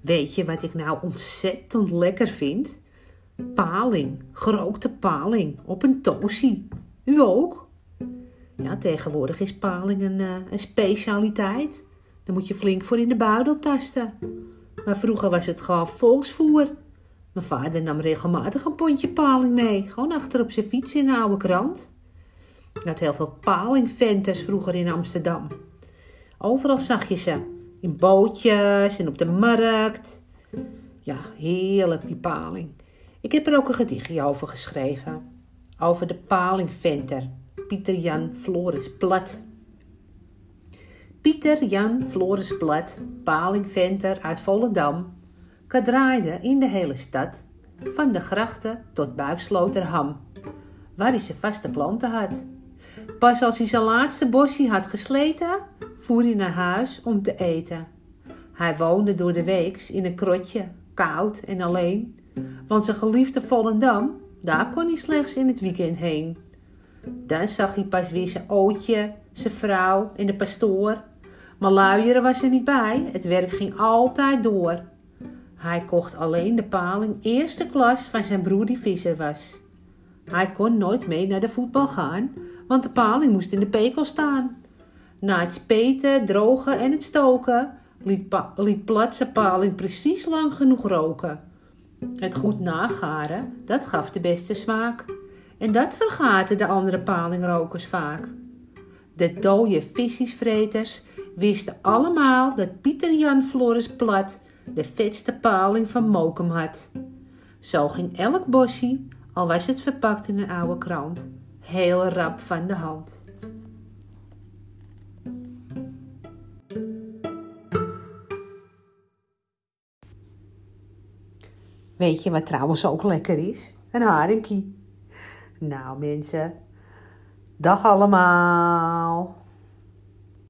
Weet je wat ik nou ontzettend lekker vind? Paling, gerookte paling op een toastie. U ook? Ja, tegenwoordig is paling een specialiteit. Daar moet je flink voor in de buidel tasten. Maar vroeger was het gewoon volksvoer. Mijn vader nam regelmatig een pondje paling mee. Gewoon achter op zijn fiets in een oude krant. Je had heel veel palingventers vroeger in Amsterdam. Overal zag je ze. In bootjes en op de markt. Ja, heerlijk die paling. Ik heb er ook een gedichtje over geschreven. Over de palingventer. Pieter Jan Floris Plat. Pieter Jan Floris Plat, palingventer uit Volendam, kadraaide in de hele stad, van de grachten tot Buiksloterham, waar hij zijn vaste klanten had. Pas als hij zijn laatste bossie had gesleten, voer hij naar huis om te eten. Hij woonde door de weeks in een krotje, koud en alleen, want zijn geliefde Volendam, daar kon hij slechts in het weekend heen. Dan zag hij pas weer zijn ootje, zijn vrouw en de pastoor. Maar luieren was er niet bij, het werk ging altijd door. Hij kocht alleen de paling eerste klas van zijn broer die visser was. Hij kon nooit mee naar de voetbal gaan, want de paling moest in de pekel staan. Na het speten, drogen en het stoken liet Plat zijn paling precies lang genoeg roken. Het goed nagaren, dat gaf de beste smaak. En dat vergaten de andere palingrokers vaak. De dode visjesvreters wisten allemaal dat Pieter Jan Floris Plat de vetste paling van Mokum had. Zo ging elk bossie, al was het verpakt in een oude krant, heel rap van de hand. Weet je wat trouwens ook lekker is? Een haringkie. Nou mensen, dag allemaal.